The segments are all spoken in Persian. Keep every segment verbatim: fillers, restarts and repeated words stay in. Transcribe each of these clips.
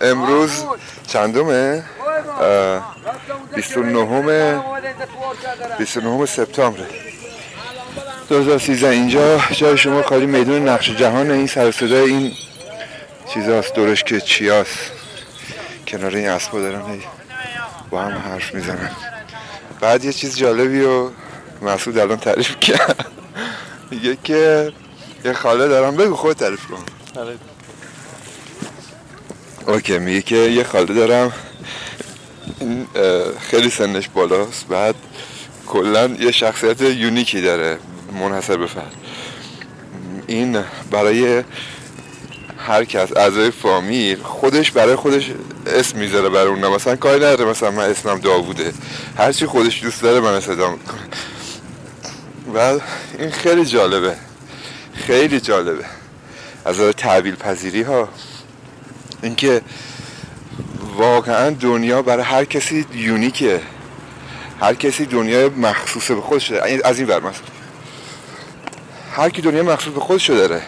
امروز چندمه؟ بیست و نهم بیست و نهم سپتامبر دو هزار و سیزده. اینجا جای شما خالی میدون نقش جهان. این سر صدای این چیزاست دورش که چیاست، کنار این اسبا دارن با هم حرف میزنن. بعد یه چیز جالبی و مسعود الان تعریف کرد، میگه که یه خاله دارم. بگو خود تعریف کن. اوکی. میگه که یه خاله دارم، این خیلی سنش بالاست، بعد کلن یه شخصیت یونیکی داره منحصر به فرد. این برای هر کس اعضای فامیل خودش برای خودش اسم میذاره برای اون. مثلا کاری نداره مثلا من اسمم داووده، هرچی خودش دوست داره من صدا میکنه. و این خیلی جالبه، خیلی جالبه از نظر تعبیل پذیری ها. اینکه واقعا دنیا برای هر کسی یونیکه، هر کسی دنیای مخصوص به خودش داره. از این ور مثلا هر کی دنیا مخصوص به خودش داره،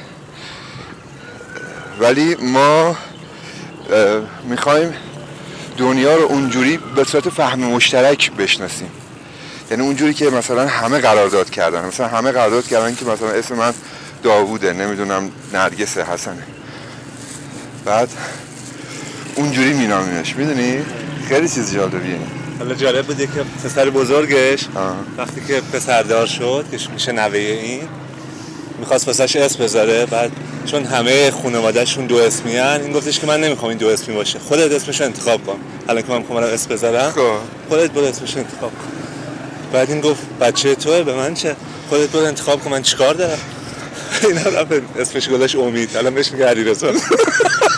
ولی ما میخوایم دنیا رو اونجوری به صورت فهم مشترک بشناسیم. یعنی اونجوری که مثلا همه قرارداد کردن، مثلا همه قرارداد کردن که مثلا اسم من داووده، نمیدونم نرگس حسنه، بعد اونجوری مینامیمش. میدونی خیلی چیز جالبیه. حالا جالب بوده که پسر بزرگش آه. وقتی که پسردار شد که میشه نوه این، میخواست واسش اسم بذاره، بعد چون همه خانواده‌شون دو اسمیان، این گفتش که من نمیخوام این دو اسمی باشه، خودت اسمشو انتخاب کن. حالا که من میخوام اسم بذارم خودت برو اسمشو انتخاب کن. بعد این گفت بچه توئه به من چه، خودت برو انتخاب کن، من چیکار دارم. اینا رفت اسمش گذاشت امید، الان بهش میگه علیرضا.